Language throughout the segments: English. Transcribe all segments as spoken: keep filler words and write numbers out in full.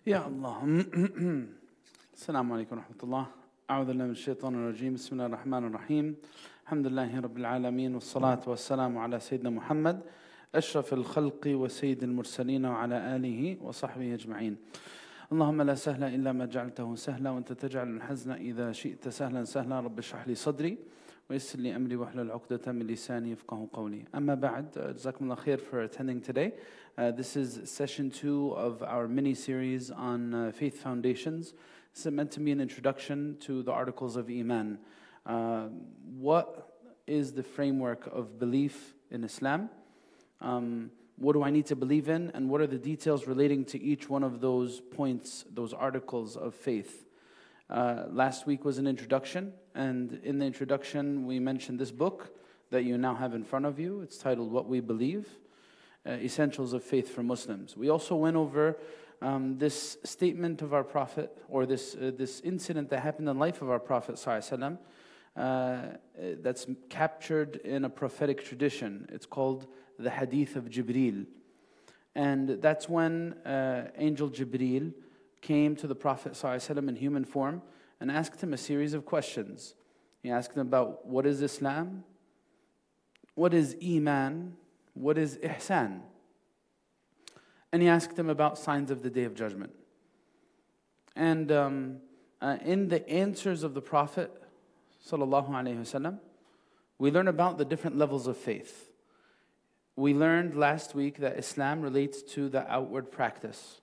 يا الله. السلام عليكم ورحمة الله. أعوذ بالله من الشيطان الرجيم. بسم الله الرحمن الرحيم. الحمد لله رب العالمين، والصلاة والسلام على سيدنا محمد أشرف الخلق وسيد المرسلين وعلى آله وصحبه أجمعين. اللهم لا سهل إلا ما جعلته سهلا، وأنت تجعل الحزن إذا شئت سهلا سهلا. رب اشرح لي صدري ويسر لي أمري واحلل عقدة من لساني يفقهوا قولي. أما بعد, جزاكم الله خير for attending today. Uh, this is session two of our mini-series on uh, faith foundations. This is meant to be an introduction to the articles of Iman. Uh, what is the framework of belief in Islam? Um, what do I need to believe in? And what are the details relating to each one of those points, those articles of faith? Uh, last week was an introduction, and in the introduction we mentioned this book that you now have in front of you. It's titled What We Believe, uh, Essentials of Faith for Muslims. We also went over um, this statement of our Prophet, or this, uh, this incident that happened in the life of our Prophet ﷺ, uh, that's captured in a prophetic tradition. It's called the Hadith of Jibreel. And that's when uh, Angel Jibreel came to the Prophet ﷺ in human form and asked him a series of questions. He asked him about what is Islam, what is Iman, what is Ihsan. And he asked him about signs of the Day of Judgment. And um, uh, in the answers of the Prophet ﷺ, we learn about the different levels of faith. We learned last week that Islam relates to the outward practice.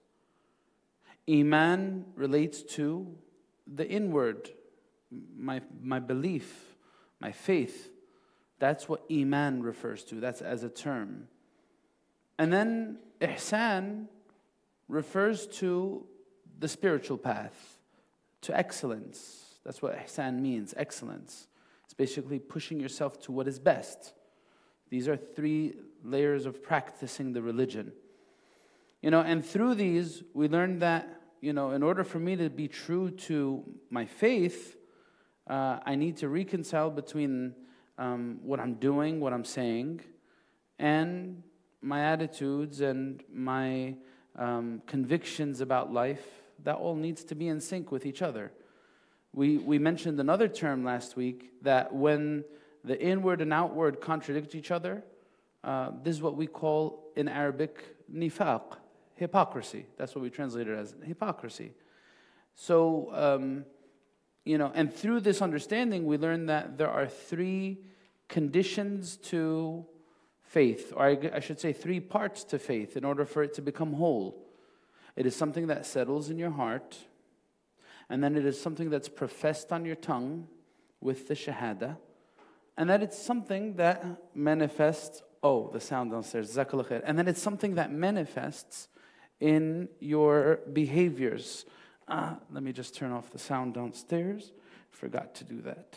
Iman relates to the inward, my, my belief, my faith. That's what Iman refers to, that's as a term. And then Ihsan refers to the spiritual path, to excellence. That's what Ihsan means, excellence. It's basically pushing yourself to what is best. These are three layers of practicing the religion. You know, and through these, we learned that, you know, in order for me to be true to my faith, uh, I need to reconcile between um, what I'm doing, what I'm saying, and my attitudes and my um, convictions about life. That all needs to be in sync with each other. We, we mentioned another term last week, that when the inward and outward contradict each other, uh, this is what we call in Arabic nifaq, hypocrisy. That's what we translate it as, hypocrisy. So, um, you know, and through this understanding, we learn that there are three conditions to faith, or I, I should say three parts to faith in order for it to become whole. It is something that settles in your heart, and then it is something that's professed on your tongue with the shahada, and that it's something that manifests, oh, the sound downstairs, Jazakallah khair. And then it's something that manifests in your behaviors. Uh, let me just turn off the sound downstairs. Forgot to do that.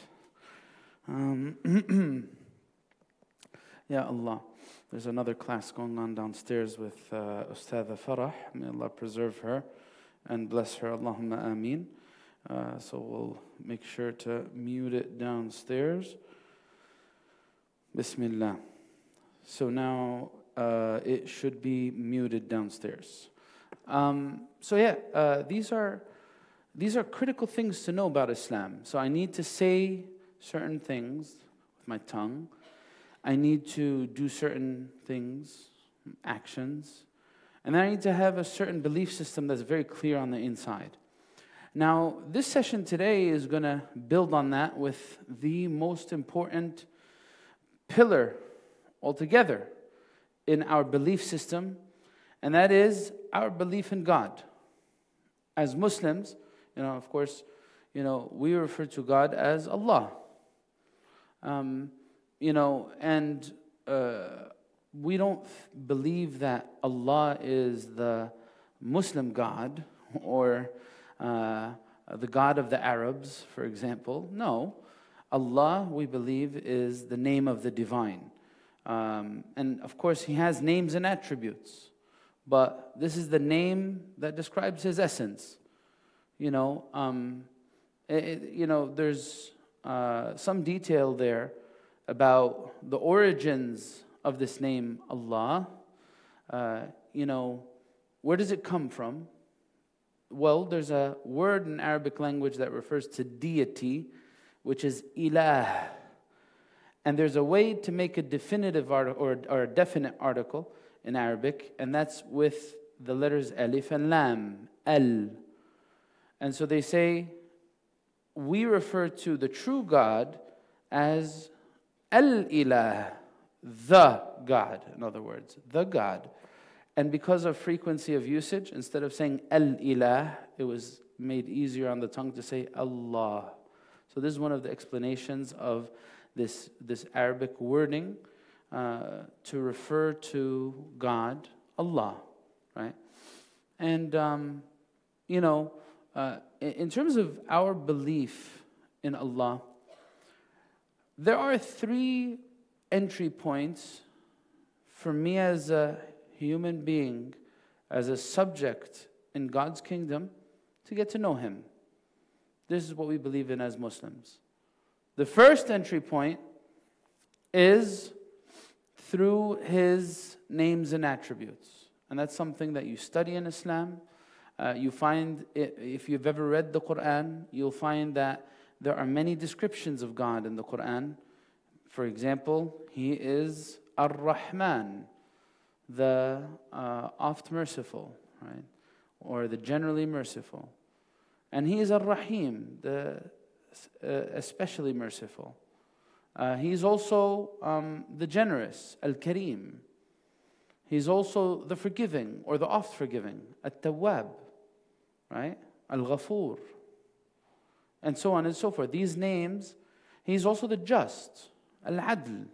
Um, Ya Allah. There's another class going on downstairs with uh, Ustadha Farah. May Allah preserve her and bless her. Allahumma ameen. Uh, so we'll make sure to mute it downstairs. Bismillah. So now uh, it should be muted downstairs. Um, so yeah, uh, these are these are critical things to know about Islam. So I need to say certain things with my tongue. I need to do certain things, actions, and then I need to have a certain belief system that's very clear on the inside. Now, this session today is going to build on that with the most important pillar altogether in our belief system, and that is our belief in God. As Muslims, you know, of course, you know, we refer to God as Allah. Um, you know, and uh, we don't believe that Allah is the Muslim God or uh, the God of the Arabs, for example. No. Allah, we believe, is the name of the divine. Um, and of course, He has names and attributes. But this is the name that describes His essence. You know, um, it, you know, there's uh, some detail there about the origins of this name, Allah. Uh, you know, where does it come from? Well, there's a word in Arabic language that refers to deity, which is ilah. And there's a way to make a definitive article or, or a definite article in Arabic, and that's with the letters alif and lam, al. And so they say, we refer to the true God as al-ilah, the God, in other words, the God. And because of frequency of usage, instead of saying al-ilah, it was made easier on the tongue to say Allah. So this is one of the explanations of this, this Arabic wording uh, to refer to God, Allah, right? And, um, you know, uh, in, in terms of our belief in Allah, there are three entry points for me as a human being, as a subject in God's kingdom, to get to know Him. This is what we believe in as Muslims. The first entry point is through His names and attributes. And that's something that you study in Islam. Uh, you find, it, if you've ever read the Quran, you'll find that there are many descriptions of God in the Quran. For example, He is Ar-Rahman, the uh, oft merciful, right? Or the generally merciful. And He is Ar-Rahim, the uh, especially merciful. Uh, he's also um, the generous, Al-Kareem. He's also the forgiving, or the oft forgiving, At-Tawwab, right? Al-Ghafur, and so on and so forth. These names, He's also the just, Al-Adl.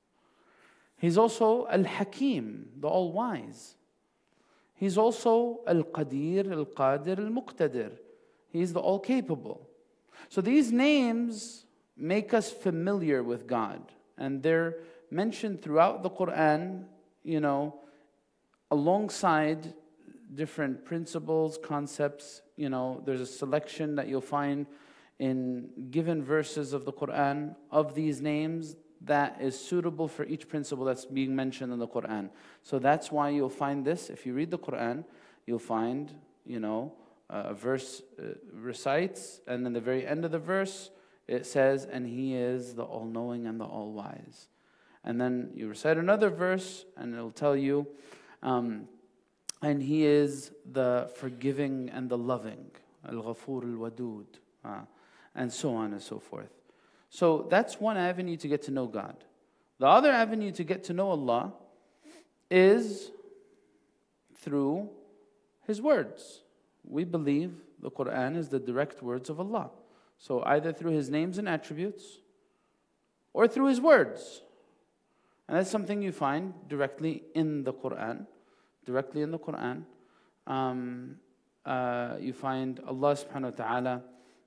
He's also Al-Hakim, the all-wise. He's also Al-Qadir, Al-Qadir, Al-Muqtadir. He's the all-capable. So these names make us familiar with God. And they're mentioned throughout the Quran, you know, alongside different principles, concepts. You know, there's a selection that you'll find in given verses of the Quran of these names that is suitable for each principle that's being mentioned in the Quran. So that's why you'll find this. If you read the Quran, you'll find, you know, a verse uh, recites, and in the very end of the verse, it says, and He is the all-knowing and the all-wise. And then you recite another verse, and it'll tell you, um, and He is the forgiving and the loving, Al-Ghafur Al-Wadud, uh, and so on and so forth. So that's one avenue to get to know God. The other avenue to get to know Allah is through His words. We believe the Quran is the direct words of Allah. So either through His names and attributes or through His words. And that's something you find directly in the Quran. Directly in the Quran. Um, uh, you find Allah subhanahu wa ta'ala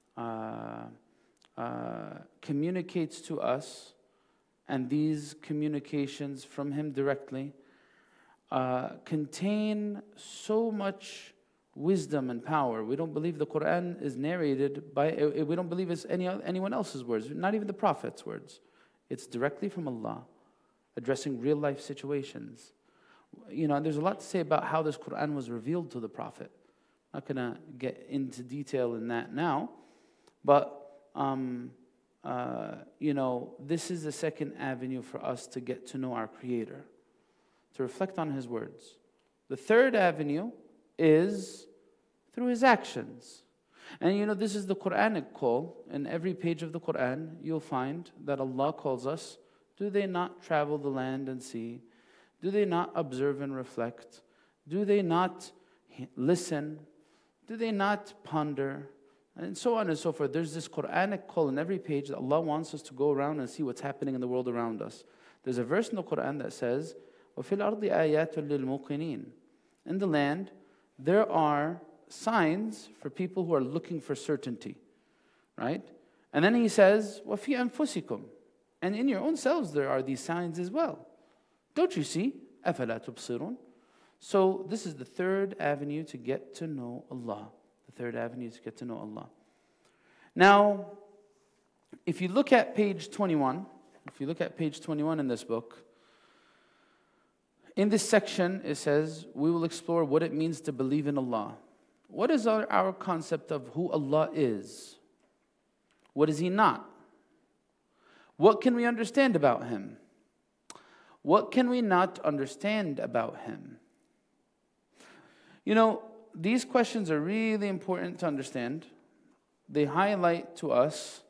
uh, uh, communicates to us, and these communications from Him directly uh, contain so much wisdom and power. We don't believe the Quran is narrated by, we don't believe it's any anyone else's words, not even the Prophet's words. It's directly from Allah, addressing real life situations. You know, there's a lot to say about how this Quran was revealed to the Prophet. I'm not going to get into detail in that now, but um, uh, you know, this is the second avenue for us to get to know our Creator, to reflect on His words. The third avenue is through His actions. And you know, this is the Quranic call. In every page of the Quran, you'll find that Allah calls us, do they not travel the land and sea? Do they not observe and reflect? Do they not listen? Do they not ponder? And so on and so forth. There's this Quranic call in every page that Allah wants us to go around and see what's happening in the world around us. There's a verse in the Quran that says, وَفِي الْأَرْضِ آيَاتٌ لِلْمُوقِنِينَ. In the land, there are signs for people who are looking for certainty, right? And then He says, وَفِي أَنفُسِكُمْ. And in your own selves there are these signs as well. Don't you see? أَفَلَا تُبْصِرُونَ. So this is the third avenue to get to know Allah. The third avenue to get to know Allah. Now, if you look at page twenty-one, if you look at page twenty-one in this book, in this section it says, we will explore what it means to believe in Allah. what is our, our concept of who Allah is? What is He not? What can we understand about Him? What can we not understand about Him? You know, these questions are really important to understand. They highlight to us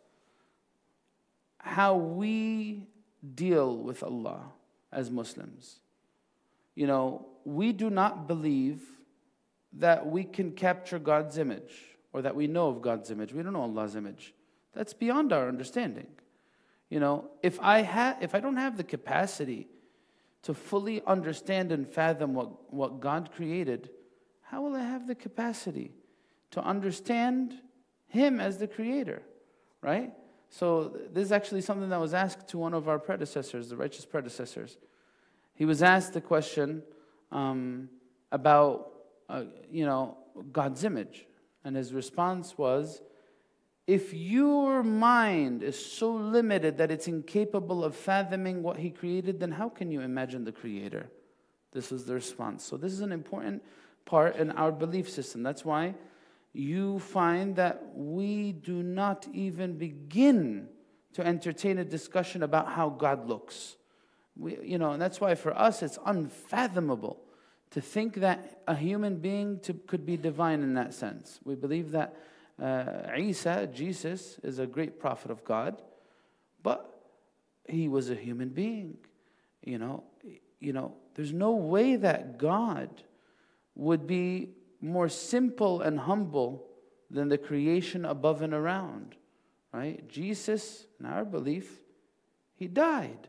how we deal with Allah as Muslims. You know, we do not believe that we can capture God's image or that we know of God's image. We don't know Allah's image. That's beyond our understanding. You know, if I ha- if I don't have the capacity to fully understand and fathom what, what God created, how will I have the capacity to understand Him as the creator, right? So this is actually something that was asked to one of our predecessors, the righteous predecessors. He was asked the question um, about, uh, you know, God's image. And his response was, if your mind is so limited that it's incapable of fathoming what He created, then how can you imagine the Creator? This was the response. So this is an important part in our belief system. That's why you find that we do not even begin to entertain a discussion about how God looks. We, you know, and that's why for us it's unfathomable to think that a human being to, could be divine in that sense. We believe that uh, Isa, Jesus, is a great prophet of God, but he was a human being. You know, you know, there's no way that God would be more simple and humble than the creation above and around, right? Jesus, in our belief, He died.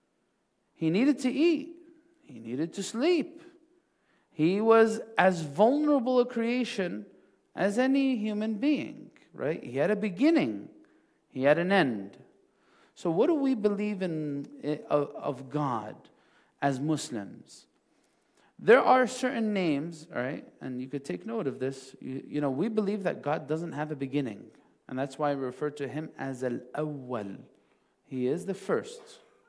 He needed to eat. He needed to sleep. He was as vulnerable a creation as any human being, right? He had a beginning. He had an end. So what do we believe in of, of God as Muslims? There are certain names, all right, and you could take note of this. You, you know, we believe that God doesn't have a beginning, and that's why we refer to Him as Al-Awwal. He is the first.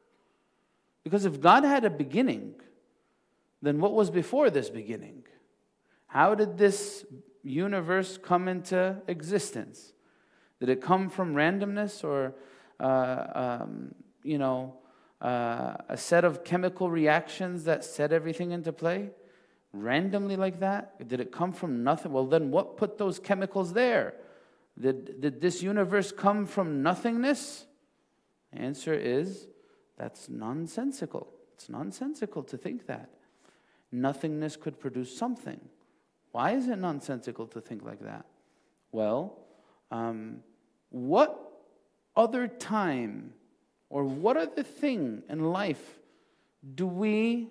Because if God had a beginning, then what was before this beginning? How did this universe come into existence? Did it come from randomness or, uh, um, you know, Uh, a set of chemical reactions that set everything into play? Randomly like that? Did it come from nothing? Well, then what put those chemicals there? Did, did this universe come from nothingness? The answer is, that's nonsensical. It's nonsensical to think that. Nothingness could produce something. Why is it nonsensical to think like that? Well, um, what other time or what other thing in life do we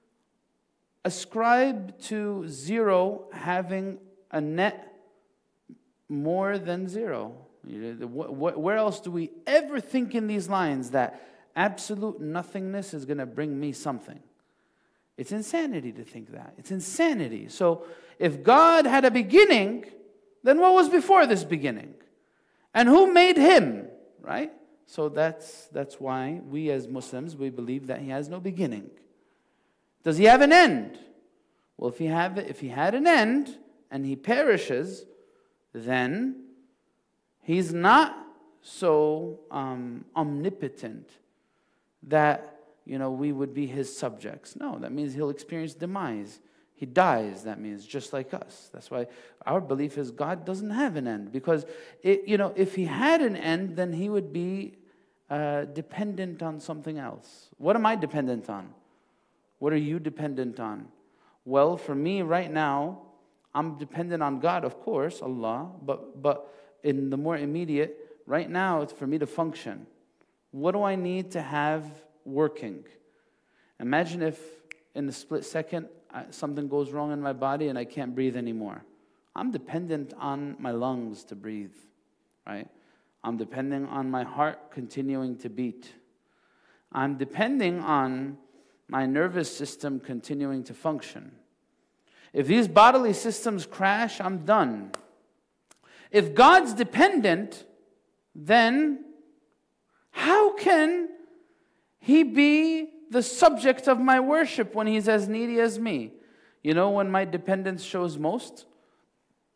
ascribe to zero having a net more than zero? Where else do we ever think in these lines that absolute nothingness is going to bring me something? It's insanity to think that. It's insanity. So if God had a beginning, then what was before this beginning? And who made Him, right? So that's that's why we as Muslims, we believe that He has no beginning. Does He have an end? Well, if He have if He had an end and He perishes, then He's not so um, omnipotent that, you know, we would be His subjects. No, that means He'll experience demise. He dies, that means, just like us. That's why our belief is God doesn't have an end. Because, it, you know, if He had an end, then He would be uh, dependent on something else. What am I dependent on? What are you dependent on? Well, for me right now, I'm dependent on God, of course, Allah. But, but in the more immediate, right now, it's for me to function. What do I need to have working? Imagine if in a split second, something goes wrong in my body and I can't breathe anymore. I'm dependent on my lungs to breathe, right? I'm depending on my heart continuing to beat. I'm depending on my nervous system continuing to function. If these bodily systems crash, I'm done. If God's dependent, then how can He be the subject of my worship when He's as needy as me? You know when my dependence shows most?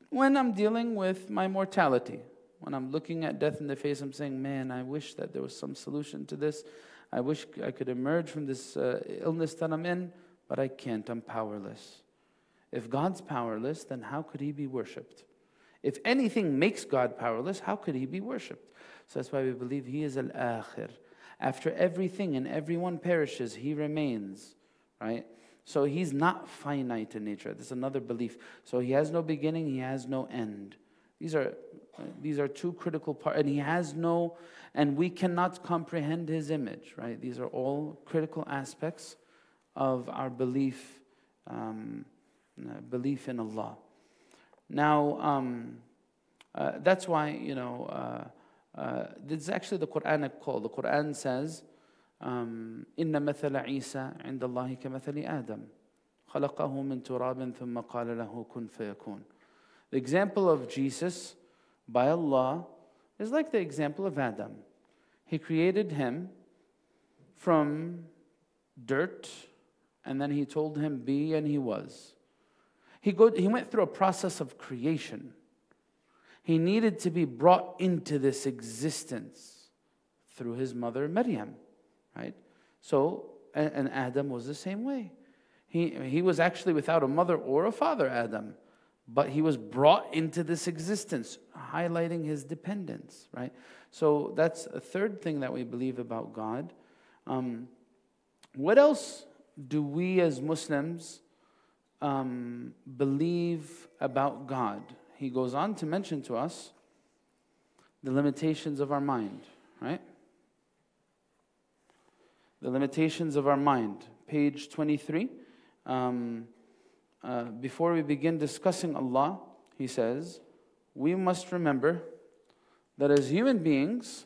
when I'm dealing with my mortality. When I'm looking at death in the face, I'm saying, man, I wish that there was some solution to this. I wish I could emerge from this uh, illness that I'm in, but I can't. I'm powerless. If God's powerless, then how could He be worshipped? If anything makes God powerless, how could He be worshipped? So that's why we believe He is al-akhir. After everything and everyone perishes, He remains, right? So He's not finite in nature. This is another belief. So He has no beginning, He has no end. These are these are two critical parts, and He has no, and we cannot comprehend His image, right? These are all critical aspects of our belief, um, belief in Allah. Now, um, uh, that's why, you know, uh, uh, this is actually the Quranic call. The Quran says, um, إِنَّ مَثَلَ عِيسَى عِنْدَ اللَّهِ كَمَثَلِ آدَمَ خَلَقَهُ مِنْ تُرَابٍ ثُمَّ قَالَ لَهُ كُنْ فَيَكُونَ. The example of Jesus by Allah is like the example of Adam. He created him from dirt, and then He told him, be, and he was. He, go, he went through a process of creation. He needed to be brought into this existence through his mother, Maryam, right? So, and, and Adam was the same way. He, he was actually without a mother or a father, Adam, but he was brought into this existence, highlighting his dependence, right? So that's a third thing that we believe about God. Um, what else do we as Muslims um, believe about God? He goes on to mention to us the limitations of our mind, right? The limitations of our mind. Page twenty-three. Um, uh, before we begin discussing Allah, he says, we must remember that as human beings,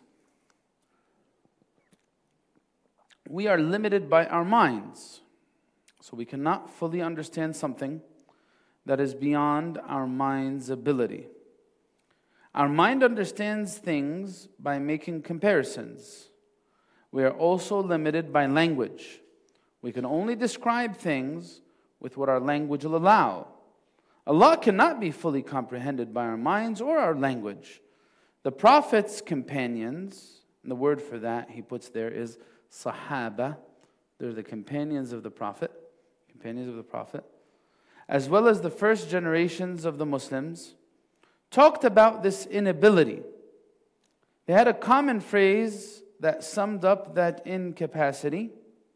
we are limited by our minds. So we cannot fully understand something that is beyond our mind's ability. Our mind understands things by making comparisons. We are also limited by language. We can only describe things with what our language will allow. Allah cannot be fully comprehended by our minds or our language. The Prophet's companions, and the word for that he puts there is Sahaba. They're the companions of the Prophet, companions of the Prophet, as well as the first generations of the Muslims, talked about this inability. They had a common phrase that summed up that incapacity.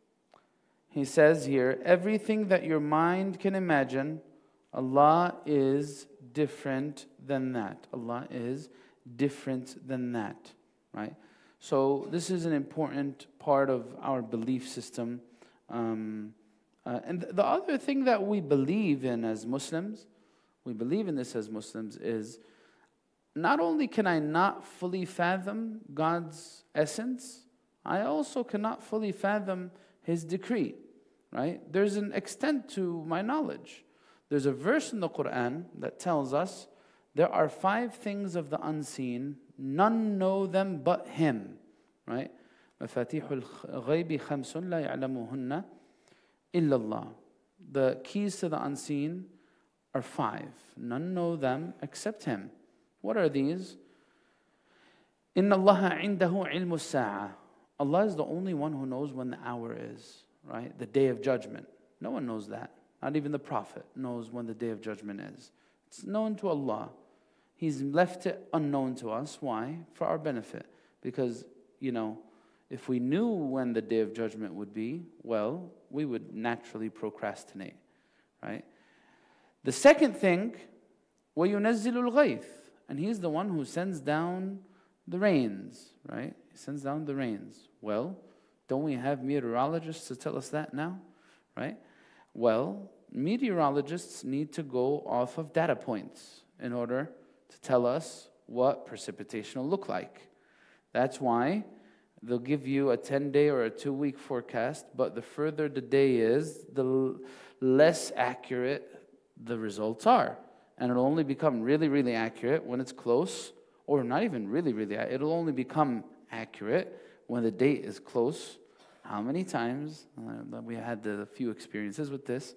He says here, everything that your mind can imagine, Allah is different than that. Allah is different than that, right? So this is an important part of our belief system. Um, uh, and the other thing that we believe in as Muslims, we believe in this as Muslims, is not only can I not fully fathom God's essence, I also cannot fully fathom His decree, right? There's an extent to my knowledge. There's a verse in the Quran that tells us there are five things of the unseen, none know them but Him, right? مَفَاتِيحُ الْغَيْبِ خَمْسٌ لَا يَعْلَمُهُنَّ إِلَّا اللَّهُ. The keys to the unseen are five. None know them except Him. What are these? إِنَّ اللَّهَ عِنْدَهُ عِلْمُ السَّاعَةِ. Allah is the only one who knows when the hour is, right? The day of judgment. No one knows that. Not even the Prophet knows when the day of judgment is. It's known to Allah. He's left it unknown to us. Why? For our benefit. Because, you know, if we knew when the day of judgment would be, well, we would naturally procrastinate, right? The second thing, وَيُنَزِّلُ الْغَيْثِ. And He's the one who sends down the rains, right? He sends down the rains. Well, don't we have meteorologists to tell us that now, right? Well, meteorologists need to go off of data points in order to tell us what precipitation will look like. That's why they'll give you a ten-day or a two-week forecast, but the further the day is, the less accurate the results are. And it'll only become really, really accurate when it's close, or not even really, really, it'll only become accurate when the date is close. How many times, uh, we had a few experiences with this,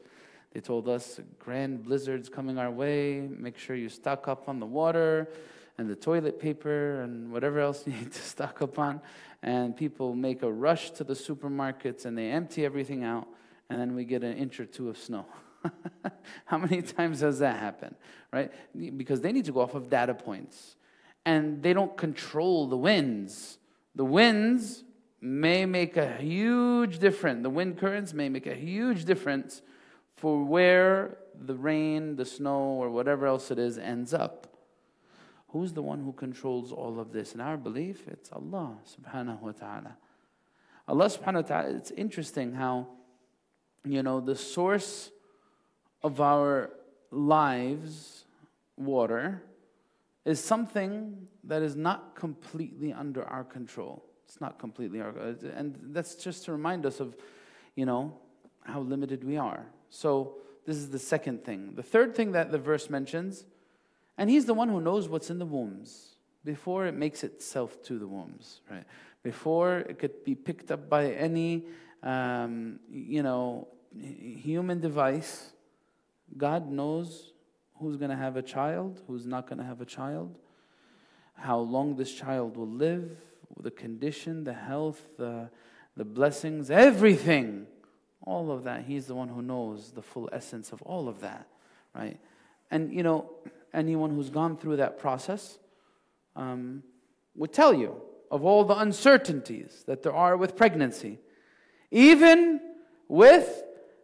They told us grand blizzards coming our way, make sure you stock up on the water and the toilet paper and whatever else you need to stock up on. And people make a rush to the supermarkets and they empty everything out, and then we get an inch or two of snow. How many times has that happened, right? Because they need to go off of data points. And they don't control the winds. The winds may make a huge difference. The wind currents may make a huge difference for where the rain, the snow, or whatever else it is ends up. Who's the one who controls all of this? In our belief, it's Allah subhanahu wa ta'ala. Allah subhanahu wa ta'ala, it's interesting how, you know, the source of our lives, water, is something that is not completely under our control. It's not completely our, and that's just to remind us of, you know, how limited we are. So this is the second thing. The third thing that the verse mentions, and He's the one who knows what's in the wombs before it makes itself to the wombs, right? Before it could be picked up by any, um, you know, human device, God knows who's going to have a child, who's not going to have a child, how long this child will live, the condition, the health, the, the blessings, everything. All of that, He's the one who knows the full essence of all of that, right? And, you know, anyone who's gone through that process um, would tell you of all the uncertainties that there are with pregnancy. Even with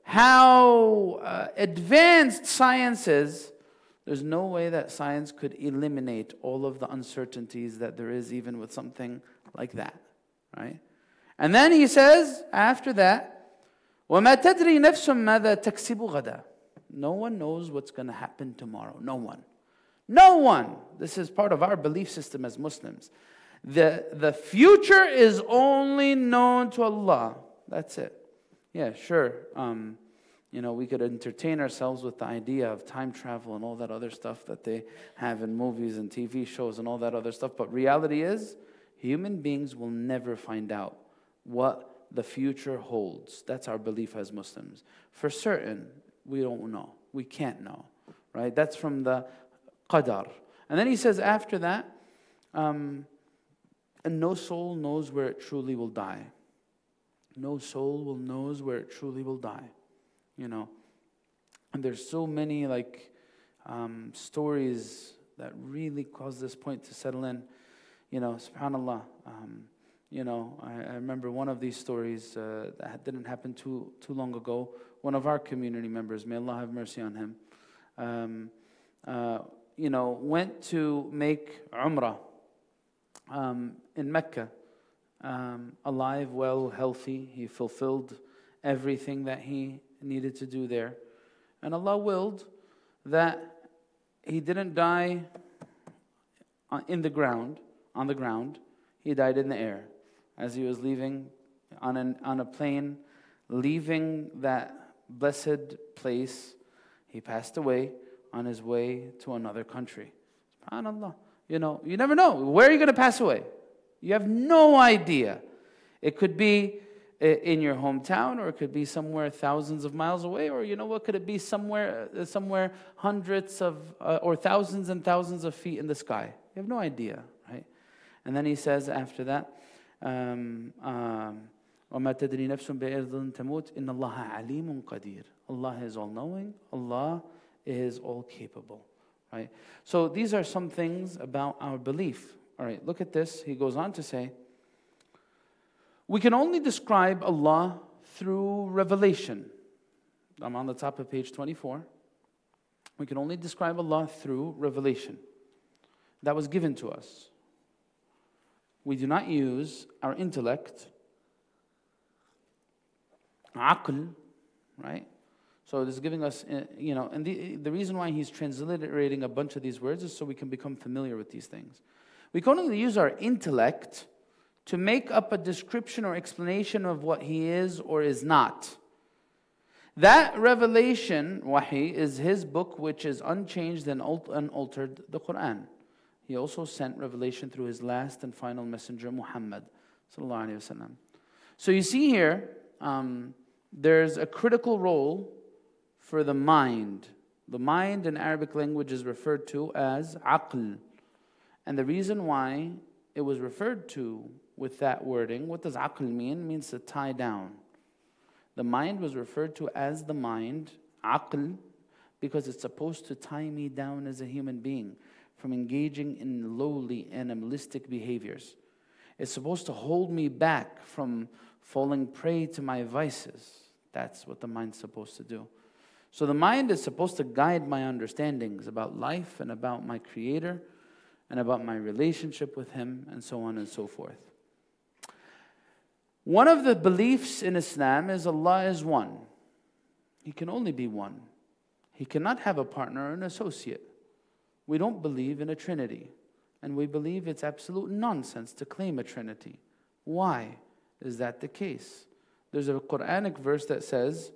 how uh, advanced science is, there's no way that science could eliminate all of the uncertainties that there is even with something like that, right? And then He says, after that, وَمَا تَدْرِي نَفْسٌ مَاذَا تَكْسِبُ غَدًا. No one knows what's going to happen tomorrow. No one. No one. This is part of our belief system as Muslims. The, the future is only known to Allah. That's it. Yeah, sure. Um, you know, we could entertain ourselves with the idea of time travel and all that other stuff that they have in movies and T V shows and all that other stuff. But reality is, human beings will never find out what the future holds. That's our belief as Muslims. For certain, we don't know. We can't know, right? That's from the qadar. And then He says after that, um, and no soul knows where it truly will die. No soul will knows where it truly will die. You know, and there's so many like um, stories that really cause this point to settle in. You know, subhanallah. Um, You know, I, I remember one of these stories uh, that didn't happen too too long ago. One of our community members, may Allah have mercy on him, um, uh, you know, went to make Umrah um, in Mecca. Um, alive, well, healthy. He fulfilled everything that he needed to do there. And Allah willed that he didn't die in the ground, on the ground. He died in the air. As he was leaving on, an, on a plane, leaving that blessed place, he passed away on his way to another country. SubhanAllah. You know, you never know. Where are you going to pass away? You have no idea. It could be in your hometown, or it could be somewhere thousands of miles away, or you know what, could it be somewhere somewhere hundreds of uh, or thousands and thousands of feet in the sky? You have no idea, right? And then he says after that, um, um, وَمَا تَدْرِي نَفْسٌ بِأَرْضٍ تَمُوتْ إِنَّ اللَّهَ عَلِيمٌ قَدِيرٌ. Allah is all-knowing. Allah is all-capable. Right? So these are some things about our belief. All right, look at this. He goes on to say, we can only describe Allah through revelation. I'm on the top of page twenty-four. We can only describe Allah through revelation that was given to us. We do not use our intellect, aql, right? So this is giving us, you know, and the, the reason why he's transliterating a bunch of these words is so we can become familiar with these things. We can only use our intellect to make up a description or explanation of what He is or is not. That revelation, wahi, is His book which is unchanged and unaltered, the Quran. He also sent revelation through His last and final messenger, Muhammad sallallahu alaihi wasallam. So you see here, um, there's a critical role for the mind. The mind in Arabic language is referred to as aql. And the reason why it was referred to with that wording, what does aql mean? It means to tie down. The mind was referred to as the mind, aql, because it's supposed to tie me down as a human being from engaging in lowly animalistic behaviors. It's supposed to hold me back from falling prey to my vices. That's what the mind's supposed to do. So the mind is supposed to guide my understandings about life and about my Creator and about my relationship with Him and so on and so forth. One of the beliefs in Islam is Allah is one. He can only be one. He cannot have a partner or an associate. We don't believe in a Trinity. And we believe it's absolute nonsense to claim a Trinity. Why is that the case? There's a Quranic verse that says,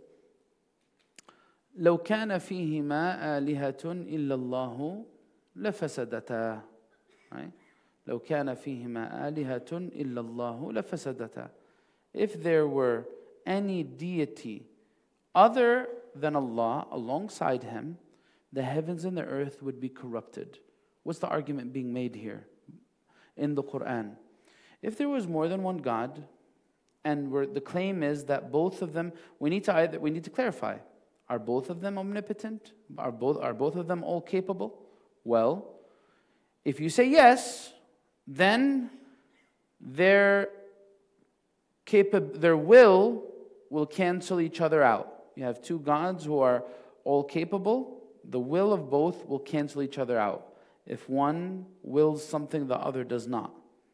لو كان فيهما آلهة إلا الله لفسدتا. Right? لو كان فيهما آلهة إلا الله لفسدتا. If there were any deity other than Allah alongside Him, the heavens and the earth would be corrupted. What's the argument being made here in the Quran? If there was more than one God, and we're, the claim is that both of them, we need to either we need to clarify: are both of them omnipotent? Are both are both of them all capable? Well, if you say yes, then their capa- their will will cancel each other out. You have two gods who are all capable. The will of both will cancel each other out. If one wills something, the other does not.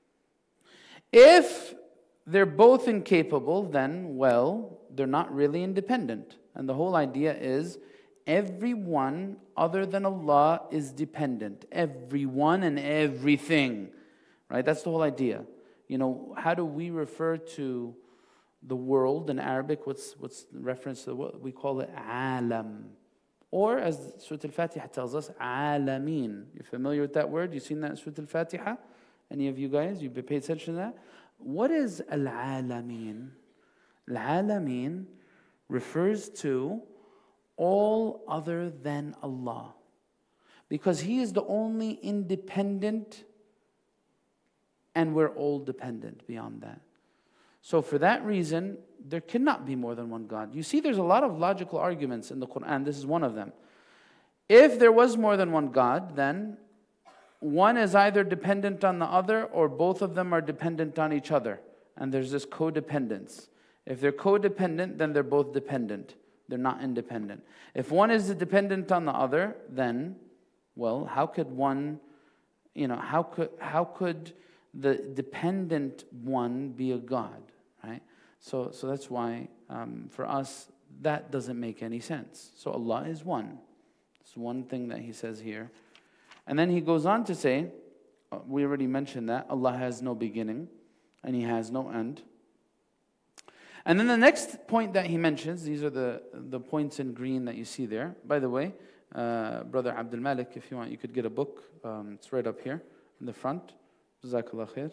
If they're both incapable, then, well, they're not really independent. And the whole idea is everyone other than Allah is dependent. Everyone and everything. Right? That's the whole idea. You know, how do we refer to the world in Arabic? What's what's the reference to what we call it? Alam. Or as Surah Al-Fatiha tells us, Alameen. You're familiar with that word? You've seen that in Surah Al-Fatiha? Any of you guys? You've paid attention to that? What is Al-Alameen? Al-Alameen refers to all other than Allah. Because He is the only independent, and we're all dependent beyond that. So for that reason, there cannot be more than one God. You see, there's a lot of logical arguments in the Quran. This is one of them. If there was more than one God, then one is either dependent on the other, or both of them are dependent on each other. And there's this codependence. If they're codependent, then they're both dependent. They're not independent. If one is dependent on the other, then, well, how could one, you know, how could how could the dependent one be a God? Right? So, so that's why um, for us that doesn't make any sense. So Allah is one. It's one thing that He says here, and then He goes on to say, uh, we already mentioned that Allah has no beginning and He has no end. And then the next point that He mentions, these are the the points in green that you see there. By the way, uh, Brother Abdul Malik, if you want, you could get a book. Um, it's right up here in the front. Jazakallah khair.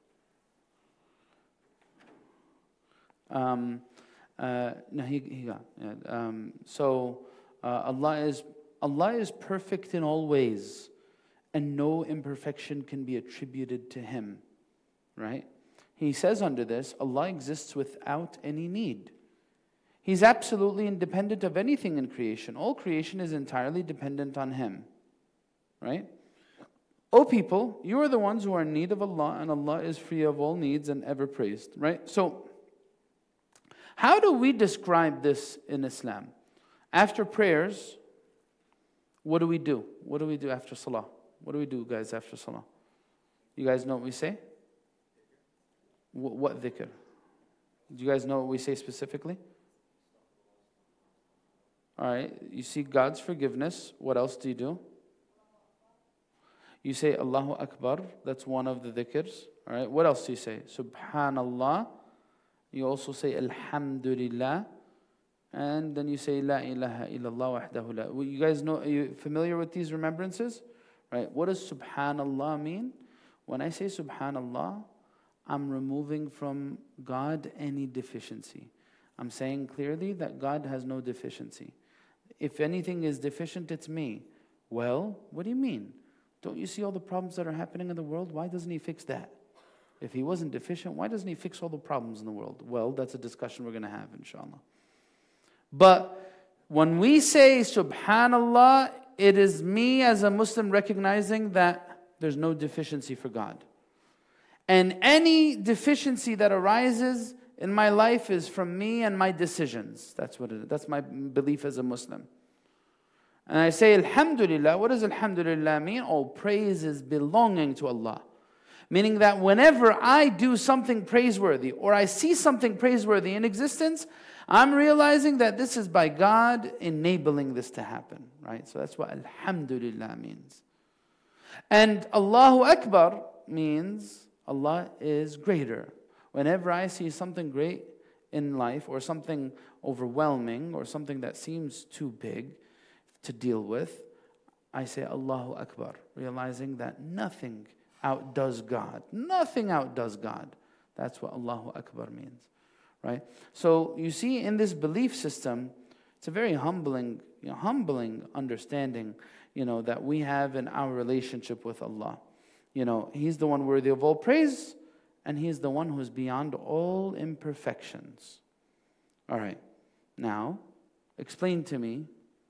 Um, uh, no, he, he got, yeah, um, so uh, Allah is Allah is perfect in all ways, and no imperfection can be attributed to Him. Right? He says under this, Allah exists without any need. He's absolutely independent of anything in creation. All creation is entirely dependent on Him. Right? O people, you are the ones who are in need of Allah, and Allah is free of all needs and ever praised. Right? So, how do we describe this in Islam? After prayers, what do we do? What do we do after salah? What do we do, guys, after salah? You guys know what we say? What, what dhikr? Do you guys know what we say specifically? All right, you see God's forgiveness. What else do you do? You say Allahu Akbar. That's one of the dhikrs. All right, what else do you say? Subhanallah. You also say Alhamdulillah. And then you say La ilaha illallah wahdahu la. You guys know, are you familiar with these remembrances? Right, what does Subhanallah mean? When I say Subhanallah, I'm removing from God any deficiency. I'm saying clearly that God has no deficiency. if anything is deficient, it's me. Well, what do you mean? Don't you see all the problems that are happening in the world? Why doesn't he fix that? If he wasn't deficient, why doesn't he fix all the problems in the world? Well, that's a discussion we're going to have, inshallah. But when we say, subhanallah, it is me as a Muslim recognizing that there's no deficiency for God. And any deficiency that arises in my life is from me and my decisions. That's what it is. That's my belief as a Muslim. And I say, alhamdulillah. What does alhamdulillah mean? All praise is belonging to Allah. Meaning that whenever I do something praiseworthy or I see something praiseworthy in existence, I'm realizing that this is by God enabling this to happen. Right? So that's what alhamdulillah means. And Allahu Akbar means Allah is greater. Whenever I see something great in life or something overwhelming or something that seems too big to deal with, I say Allahu Akbar, realizing that nothing outdoes God. Nothing outdoes God. That's what Allahu Akbar means, right? So you see, in this belief system, it's a very humbling, you know, humbling understanding, you know, that we have in our relationship with Allah. You know, He's the one worthy of all praise, and He is the one who is beyond all imperfections. All right, now, explain to me,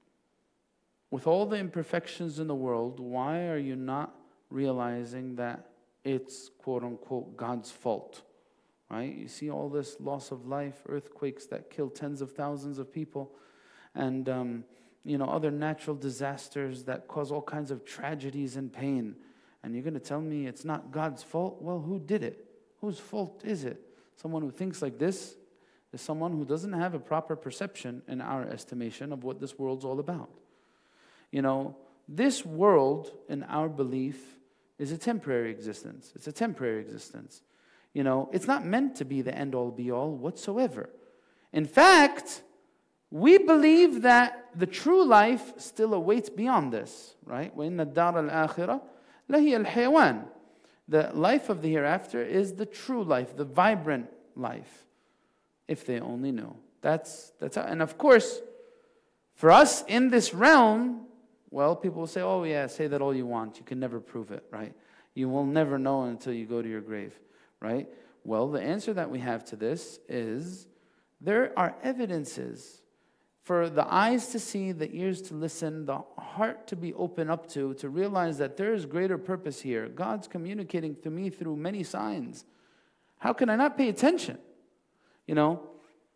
with all the imperfections in the world, why are you not realizing that it's quote-unquote God's fault? Right? You see all this loss of life, earthquakes that kill tens of thousands of people, and um, you know, other natural disasters that cause all kinds of tragedies and pain. And you're going to tell me it's not God's fault? Well, who did it? Whose fault is it? Someone who thinks like this is someone who doesn't have a proper perception, in our estimation, of what this world's all about. You know, this world, in our belief, is a temporary existence. It's a temporary existence. You know, it's not meant to be the end-all, be-all whatsoever. In fact, we believe that the true life still awaits beyond this, right? وَإِنَّ الدَّارَ الْآخِرَةَ لَهِيَ الْحَيَوَانِ. The life of the hereafter is the true life, the vibrant life, if they only knew. That's, that's how, and of course, for us in this realm, well, people will say, oh yeah, say that all you want. You can never prove it, right? You will never know until you go to your grave, right? Well, the answer that we have to this is there are evidences for the eyes to see, the ears to listen, the heart to be open up to, to realize that there is greater purpose here. God's communicating to me through many signs. How can I not pay attention? You know?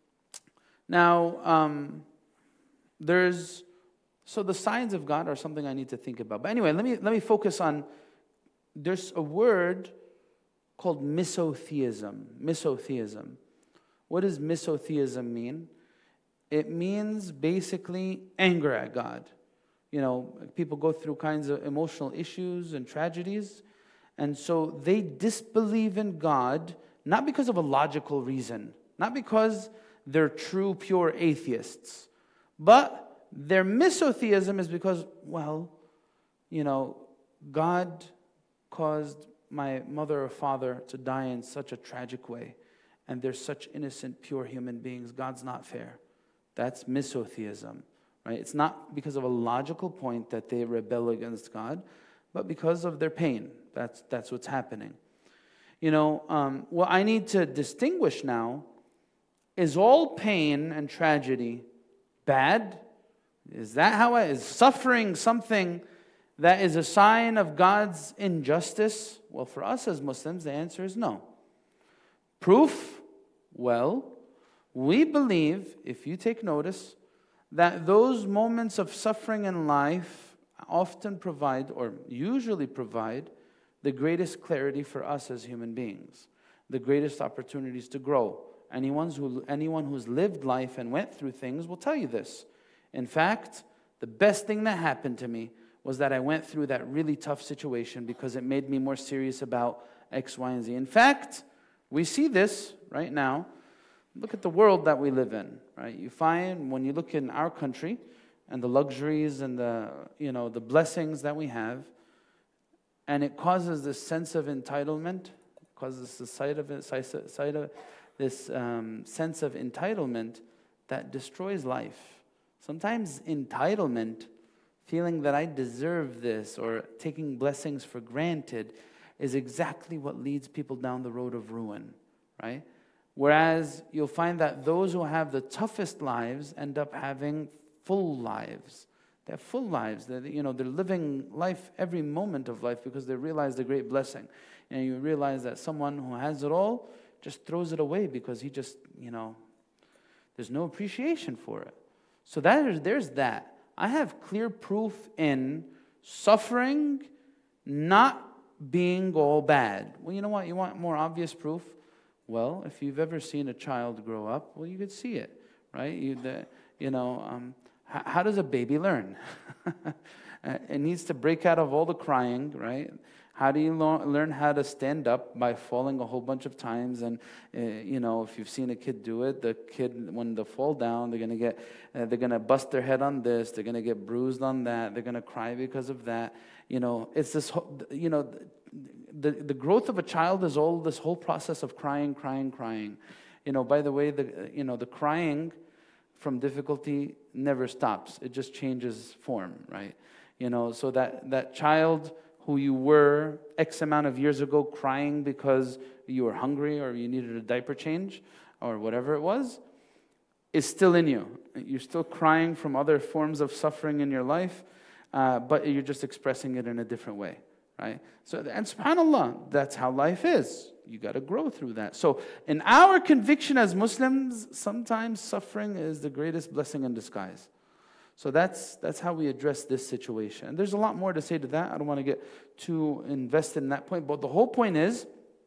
Now, um, there's... So the signs of God are something I need to think about. But anyway, let me let me focus on, there's a word called misotheism. Misotheism. What does misotheism mean? It means basically anger at God. You know, people go through kinds of emotional issues and tragedies, and so they disbelieve in God, not because of a logical reason, not because they're true, pure atheists, but their misotheism is because, well, you know, God caused my mother or father to die in such a tragic way, and they're such innocent, pure human beings. God's not fair. That's misotheism, right? It's not because of a logical point that they rebel against God, but because of their pain. That's, that's what's happening. You know, um, what I need to distinguish now is all pain and tragedy bad? Is that how I, is suffering something that is a sign of God's injustice? Well, for us as Muslims, the answer is no. Proof? Well, we believe, if you take notice, that those moments of suffering in life often provide, or usually provide, the greatest clarity for us as human beings, the greatest opportunities to grow. Anyone who, anyone who's lived life and went through things will tell you this. In fact, the best thing that happened to me was that I went through that really tough situation because it made me more serious about X, Y, and Z. In fact, we see this right now. Look at the world that we live in, right? You find when you look in our country and the luxuries and the, you know, the blessings that we have, and it causes this sense of entitlement, causes the sight of it, sight of this um, sense of entitlement that destroys life. Sometimes entitlement, feeling that I deserve this or taking blessings for granted, is exactly what leads people down the road of ruin, right? Whereas you'll find that those who have the toughest lives end up having full lives. They have full lives. They're, you know, they're living life every moment of life because they realize the great blessing. And you realize that someone who has it all just throws it away because he just, you know, there's no appreciation for it. So that is, there's that. I have clear proof in suffering not being all bad. Well, you know what? You want more obvious proof? Well, if you've ever seen a child grow up, well, you could see it, right? You, the, you know, um, how, how does a baby learn? It needs to break out of all the crying, right? How do you lo- learn how to stand up? By falling a whole bunch of times. And, uh, you know, if you've seen a kid do it, the kid, when they fall down, they're going to get, uh, they're going to bust their head on this. They're going to get bruised on that. They're going to cry because of that. You know, it's this, whole, you know, the, the growth of a child is all this whole process of crying, crying, crying. You know, by the way, the, you know, the crying from difficulty never stops. It just changes form, right? You know, so that, that child who you were X amount of years ago crying because you were hungry or you needed a diaper change or whatever it was, is still in you. You're still crying from other forms of suffering in your life, uh, but you're just expressing it in a different way, right? So, and subhanAllah, that's how life is. You got to grow through that. So in our conviction as Muslims, sometimes suffering is the greatest blessing in disguise. So that's that's how we address this situation. And there's a lot more to say to that. I don't want to get too invested in that point. But the whole point is,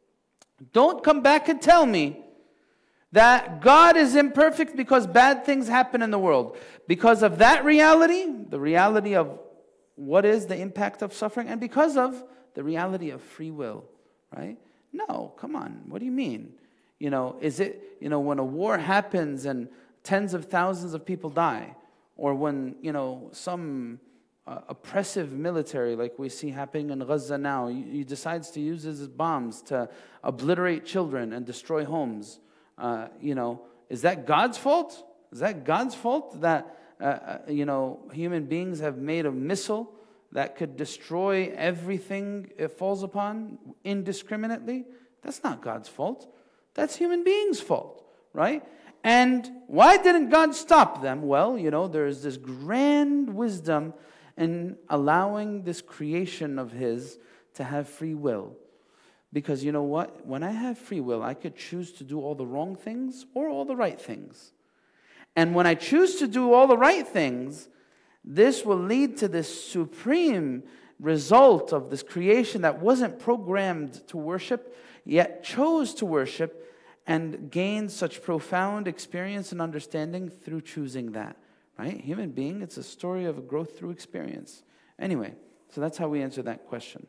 don't come back and tell me that God is imperfect because bad things happen in the world. Because of that reality, the reality of what is the impact of suffering, and because of the reality of free will, right? No, come on. What do you mean? You know, is it, you know, when a war happens and tens of thousands of people die, or when, you know, some uh, oppressive military, like we see happening in Gaza now, he, he decides to use his bombs to obliterate children and destroy homes. Uh, you know, is that God's fault? Is that God's fault that, uh, uh, you know, human beings have made a missile that could destroy everything it falls upon indiscriminately? That's not God's fault. That's human beings' fault, right? And why didn't God stop them? Well, you know, there's this grand wisdom in allowing this creation of His to have free will. Because you know what? When I have free will, I could choose to do all the wrong things or all the right things. And when I choose to do all the right things, this will lead to this supreme result of this creation that wasn't programmed to worship, yet chose to worship, and gain such profound experience and understanding through choosing that, right? Human being, it's a story of a growth through experience. Anyway, so that's how we answer that question.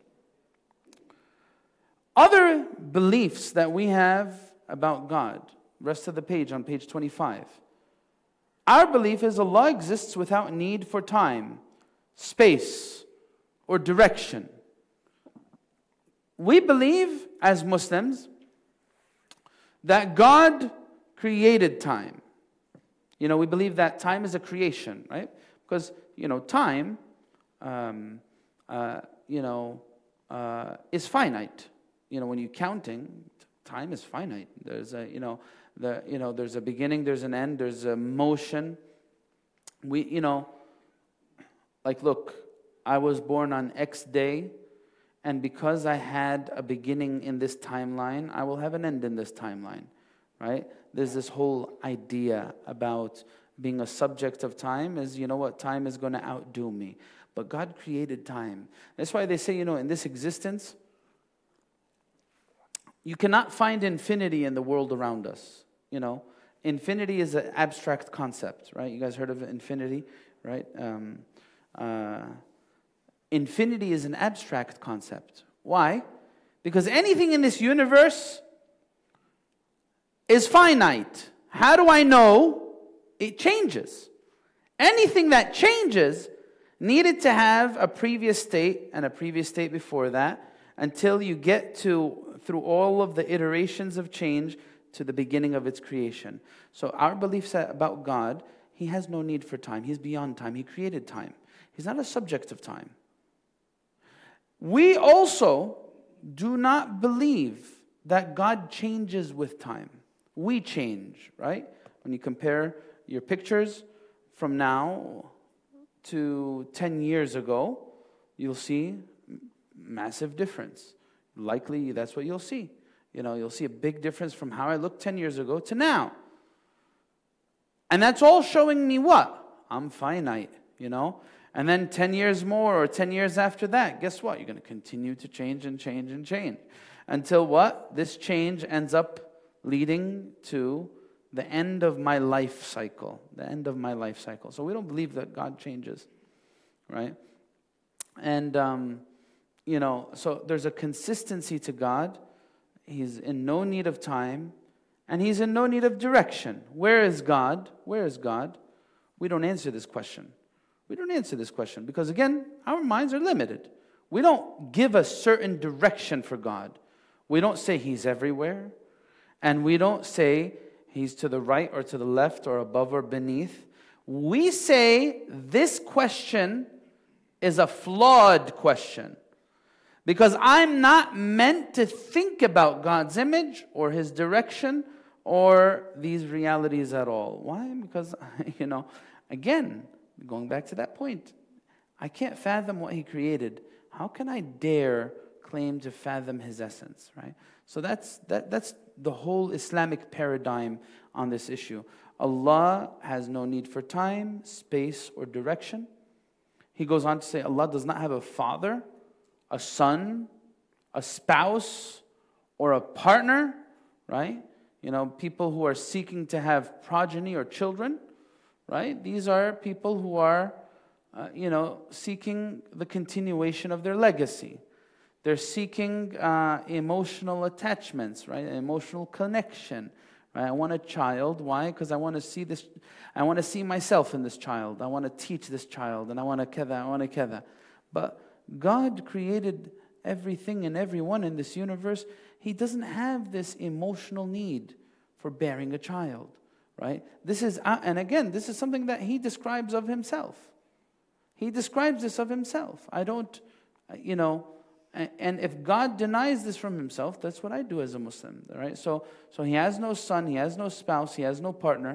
Other beliefs that we have about God, rest of the page on page twenty-five. Our belief is Allah exists without need for time, space, or direction. We believe as Muslims that God created time. You know, we believe that time is a creation, right? Because, you know, time, um, uh, you know, uh, is finite. You know, when you're counting, time is finite. There's a, you know, the, you know, there's a beginning, there's an end, there's a motion. We, you know, like, look, I was born on X day, and because I had a beginning in this timeline, I will have an end in this timeline, right? There's this whole idea about being a subject of time is, you know what, time is going to outdo me. But God created time. That's why they say, you know, in this existence, you cannot find infinity in the world around us, you know. Infinity is an abstract concept, right? You guys heard of infinity, right? Um, uh, Infinity is an abstract concept. Why? Because anything in this universe is finite. How do I know? It changes. Anything that changes needed to have a previous state and a previous state before that until you get to, through all of the iterations of change, to the beginning of its creation. So our belief set about God He has no need for time. He's beyond time. He created time. He's not a subject of time. We also do not believe that God changes with time. We change, right? When you compare your pictures from now to ten years ago, you'll see massive difference. Likely that's what you'll see. You know, you'll see a big difference from how I looked ten years ago to now. And that's all showing me what? I'm finite, you know? And then ten years more or ten years after that, guess what? You're going to continue to change and change and change. Until what? This change ends up leading to the end of my life cycle. The end of my life cycle. So we don't believe that God changes, right? And, um, you know, so there's a consistency to God. He's in no need of time. And He's in no need of direction. Where is God? Where is God? We don't answer this question. We don't answer this question because, again, our minds are limited. We don't give a certain direction for God. We don't say He's everywhere. And we don't say He's to the right or to the left or above or beneath. We say this question is a flawed question. Because I'm not meant to think about God's image or His direction or these realities at all. Why? Because, you know, again, going back to that point, I can't fathom what He created. How can I dare claim to fathom His essence, right? So that's that, that's the whole Islamic paradigm on this issue. Allah has no need for time, space, or direction. He goes on to say Allah does not have a father, a son, a spouse, or a partner, right? You know, people who are seeking to have progeny or children, right? These are people who are, uh, you know, seeking the continuation of their legacy. They're seeking uh, emotional attachments, right? Emotional connection, right? I want a child. Why? Because I want to see this. I want to see myself in this child. I want to teach this child, and I want to kada, I want to kada. But God created everything and everyone in this universe. He doesn't have this emotional need for bearing a child, right? This is, uh, and again, this is something that He describes of Himself. He describes this of Himself. I don't, you know, and if God denies this from Himself, that's what I do as a Muslim, right? So, so He has no son, He has no spouse, He has no partner.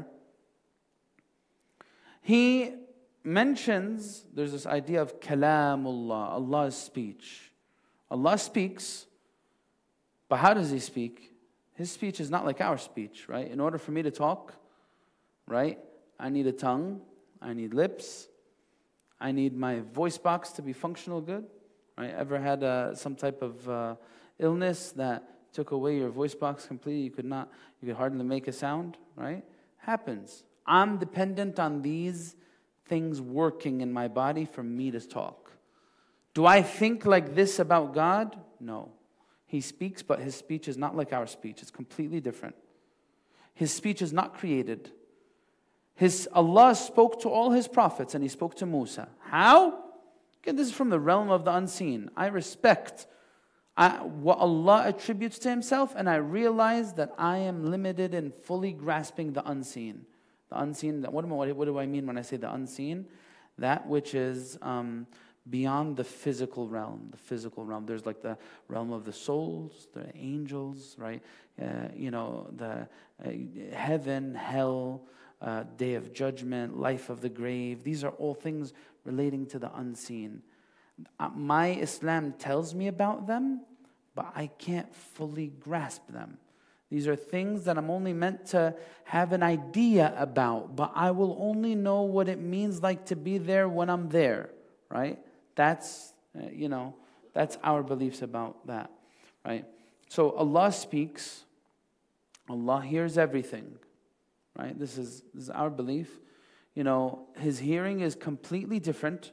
He mentions, there's this idea of kalamullah, Allah's speech. Allah speaks, but how does He speak? His speech is not like our speech, right? In order for me to talk, right, I need a tongue, I need lips, I need my voice box to be functional good, right? Ever had uh, some type of uh, illness that took away your voice box completely? You could not, you could hardly make a sound, right? Happens. I'm dependent on these things working in my body for me to talk. Do I think like this about God? No. He speaks, but His speech is not like our speech. It's completely different. His speech is not created. His Allah spoke to all His prophets, and He spoke to Musa. How? Again, this is from the realm of the unseen. I respect I, what Allah attributes to Himself, and I realize that I am limited in fully grasping the unseen. The unseen, what do, I, what do I mean when I say the unseen? That which is um, beyond the physical realm. The physical realm. There's like the realm of the souls, the angels, right? Uh, you know, the uh, heaven, hell, uh, day of judgment, life of the grave. These are all things relating to the unseen. Uh, my Islam tells me about them, but I can't fully grasp them. These are things that I'm only meant to have an idea about, but I will only know what it means like to be there when I'm there, right? That's, uh, you know, that's our beliefs about that, right? So Allah speaks, Allah hears everything, right? This is, this is our belief. You know, His hearing is completely different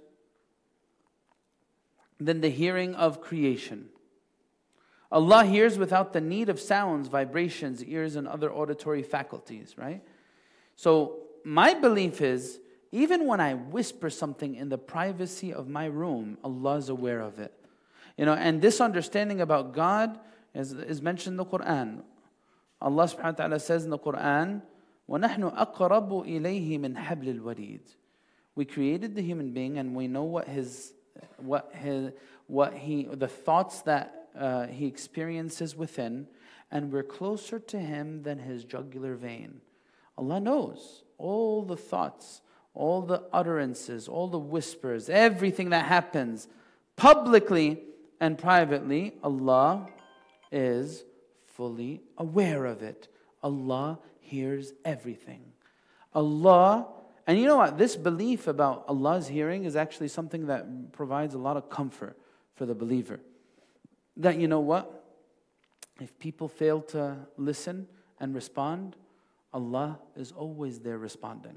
than the hearing of creation. Allah hears without the need of sounds, vibrations, ears, and other auditory faculties, right? So my belief is, even when I whisper something in the privacy of my room, Allah is aware of it. You know, and this understanding about God is, is mentioned in the Quran. Allah subhanahu wa ta'ala says in the Quran, وَنَحْنُ أَقْرَبُ إِلَيْهِ مِنْ حَبْلِ الْوَرِيدِ. We created the human being, and we know what his, what his, what he, the thoughts that uh, he experiences within, and we're closer to him than his jugular vein. Allah knows all the thoughts, all the utterances, all the whispers, everything that happens publicly and privately. Allah is fully aware of it. Allah hears everything. Allah, and you know what? This belief about Allah's hearing is actually something that provides a lot of comfort for the believer. That, you know what? If people fail to listen and respond, Allah is always there responding.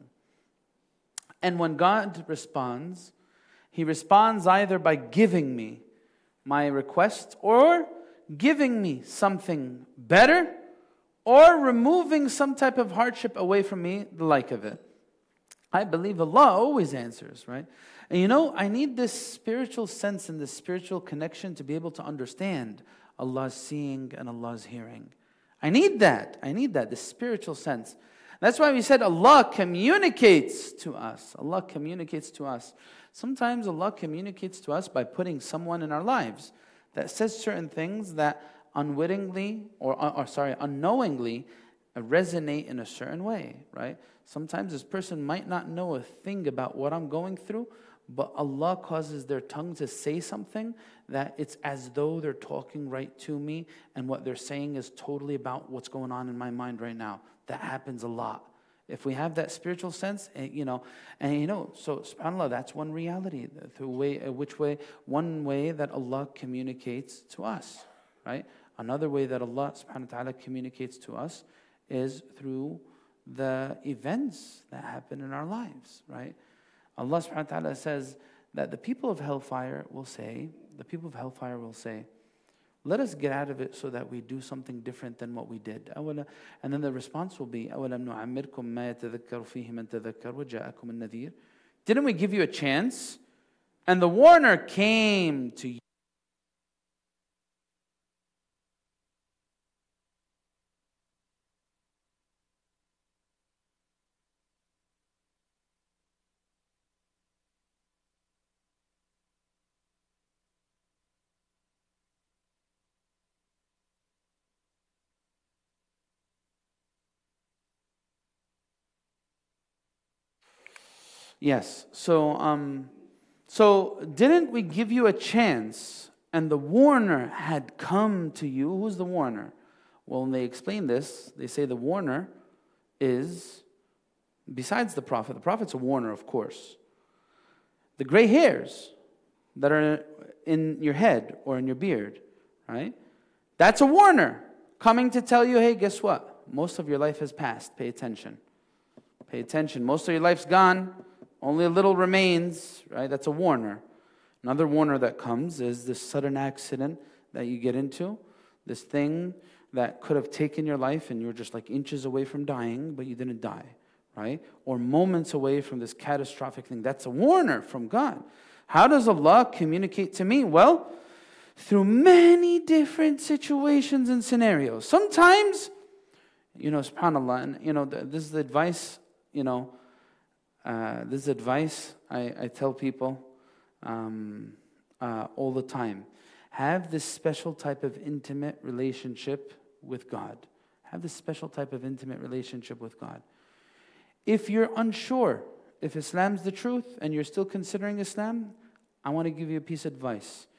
And when God responds, He responds either by giving me my request, or giving me something better, or removing some type of hardship away from me, the like of it. I believe Allah always answers, right? And you know, I need this spiritual sense and this spiritual connection to be able to understand Allah's seeing and Allah's hearing. I need that. I need that, this spiritual sense. That's why we said Allah communicates to us. Allah communicates to us. Sometimes Allah communicates to us by putting someone in our lives that says certain things that unwittingly, or, or sorry, unknowingly resonate in a certain way, right? Sometimes this person might not know a thing about what I'm going through, but Allah causes their tongue to say something that it's as though they're talking right to me, and what they're saying is totally about what's going on in my mind right now. That happens a lot. If we have that spiritual sense, you know, and you know, so subhanAllah, that's one reality, through way, which way, one way that Allah communicates to us, right? Another way that Allah subhanahu wa ta'ala communicates to us is through the events that happen in our lives, right? Allah subhanahu wa ta'ala says that the people of hellfire will say, the people of hellfire will say, let us get out of it so that we do something different than what we did. And then the response will be, أَوَلَمْ نُعَمِّرْكُمْ مَا يَتَذَكَّرُ فِيهِ مَنْ تَذَكَّرَ وَجَاءَكُمُ النَّذِيرُ. Didn't we give you a chance? And the warner came to you. Yes, so um, so didn't we give you a chance and the warner had come to you? Who's the warner? Well, when they explain this, they say the warner is, besides the prophet, the prophet's a warner, of course. The gray hairs that are in your head or in your beard, right? That's a warner coming to tell you, hey, guess what? Most of your life has passed. Pay attention. Pay attention. Most of your life's gone. Only a little remains, right? That's a warner. Another warner that comes is this sudden accident that you get into, this thing that could have taken your life and you were just like inches away from dying, but you didn't die, right? Or moments away from this catastrophic thing. That's a warner from God. How does Allah communicate to me? Well, through many different situations and scenarios. Sometimes, you know, subhanAllah, and you know, this is the advice, you know, Uh, this is advice I, I tell people um, uh, all the time. Have this special type of intimate relationship with God. Have this special type of intimate relationship with God. If you're unsure if Islam's the truth and you're still considering Islam, I want to give you a piece of advice.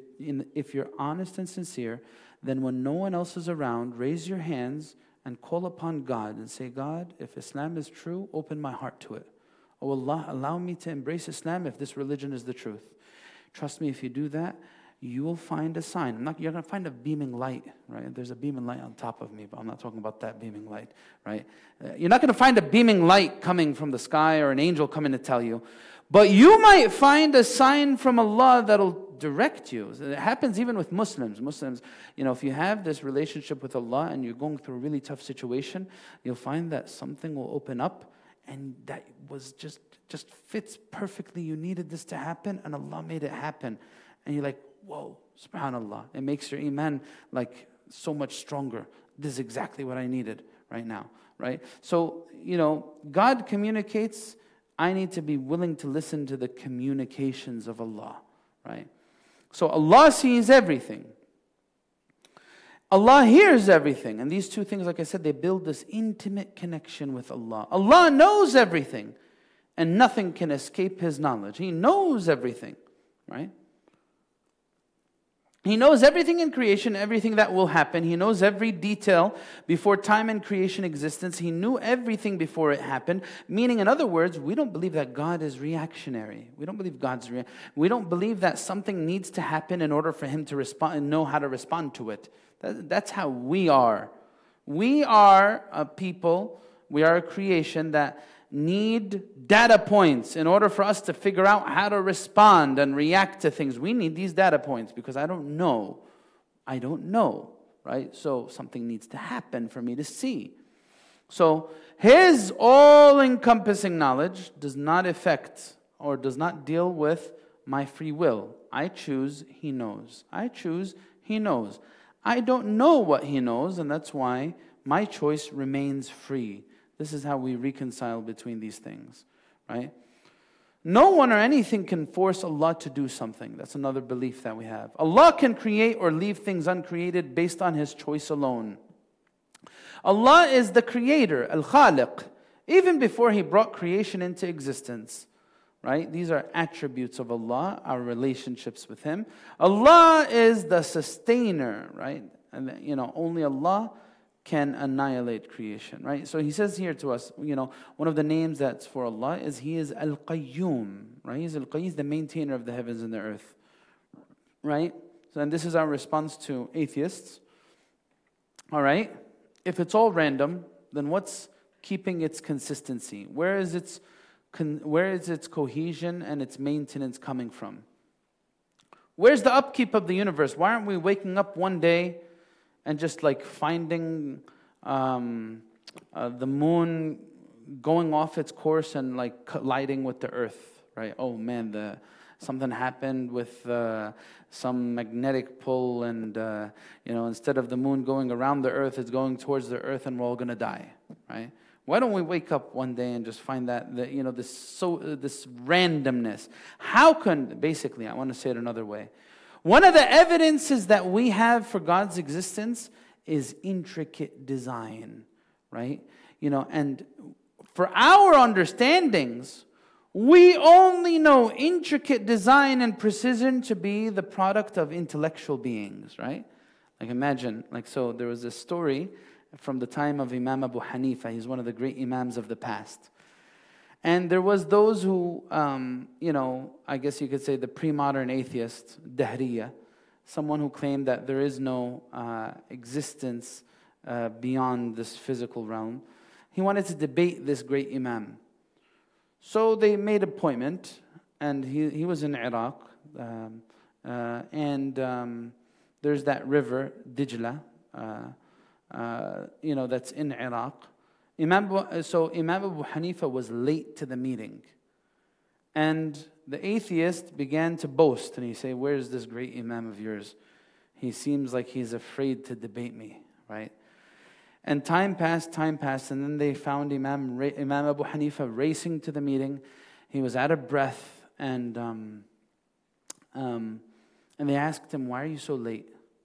If you're honest and sincere, then when no one else is around, raise your hands and call upon God and say, God, if Islam is true, open my heart to it. Oh Allah, allow me to embrace Islam if this religion is the truth. Trust me, if you do that, you will find a sign. I'm not, you're going to find a beaming light, right? There's a beaming light on top of me, but I'm not talking about that beaming light, right? Uh, you're not going to find a beaming light coming from the sky or an angel coming to tell you. But you might find a sign from Allah that'll direct you. It happens even with Muslims. Muslims, you know, if you have this relationship with Allah and you're going through a really tough situation, you'll find that something will open up. And that was just, just fits perfectly. You needed this to happen, and Allah made it happen. And you're like, whoa, subhanAllah. It makes your iman like so much stronger. This is exactly what I needed right now, right? So, you know, God communicates. I need to be willing to listen to the communications of Allah, right? So Allah sees everything. Allah hears everything. And these two things, like I said, they build this intimate connection with Allah. Allah knows everything, and nothing can escape His knowledge. He knows everything, right? He knows everything in creation, everything that will happen. He knows every detail before time and creation existence. He knew everything before it happened. Meaning, in other words, we don't believe that God is reactionary. We don't believe God's rea- We don't believe that something needs to happen in order for Him to respond and know how to respond to it. That, that's how we are. We are a people, we are a creation that need data points in order for us to figure out how to respond and react to things. We need these data points because I don't know. I don't know, right? So something needs to happen for me to see. So His all-encompassing knowledge does not affect or does not deal with my free will. I choose, He knows. I choose, He knows. I don't know what He knows, and that's why my choice remains free. This is how we reconcile between these things, right? No one or anything can force Allah to do something. That's another belief that we have. Allah can create or leave things uncreated based on His choice alone. Allah is the creator, Al-Khaliq, even before He brought creation into existence, right? These are attributes of Allah, our relationships with Him. Allah is the sustainer, right? And, you know, only Allah can annihilate creation, right? So He says here to us, you know, one of the names that's for Allah is He is Al-Qayyum, right? He's Al-Qayyum, He's the maintainer of the heavens and the earth, right? So, and this is our response to atheists, all right? If it's all random, then what's keeping its consistency? Where is its, con- where is its cohesion and its maintenance coming from? Where's the upkeep of the universe? Why aren't we waking up one day and just like finding um, uh, the moon going off its course and like colliding with the earth, right? Oh man, the something happened with uh, some magnetic pull, and uh, you know, instead of the moon going around the earth, it's going towards the earth, and we're all gonna die, right? Why don't we wake up one day and just find that, that you know, this so uh, this randomness? How can basically? I want to say it another way. One of the evidences that we have for God's existence is intricate design, right? You know, and for our understandings, we only know intricate design and precision to be the product of intellectual beings, right? Like imagine, like so there was a story from the time of Imam Abu Hanifa. He's one of the great imams of the past. And there was those who, um, you know, I guess you could say the pre-modern atheist, Dahriya, someone who claimed that there is no uh, existence uh, beyond this physical realm. He wanted to debate this great imam. So they made an appointment, and he, he was in Iraq, um, uh, and um, there's that river, Dijla, uh, uh, you know, that's in Iraq. Imam, so Imam Abu Hanifa was late to the meeting. And the atheist began to boast, and he said, where's this great Imam of yours? He seems like he's afraid to debate me, right? And time passed, time passed, and then they found Imam, Imam Abu Hanifa racing to the meeting. He was out of breath, and, um, um, and they asked him, why are you so late?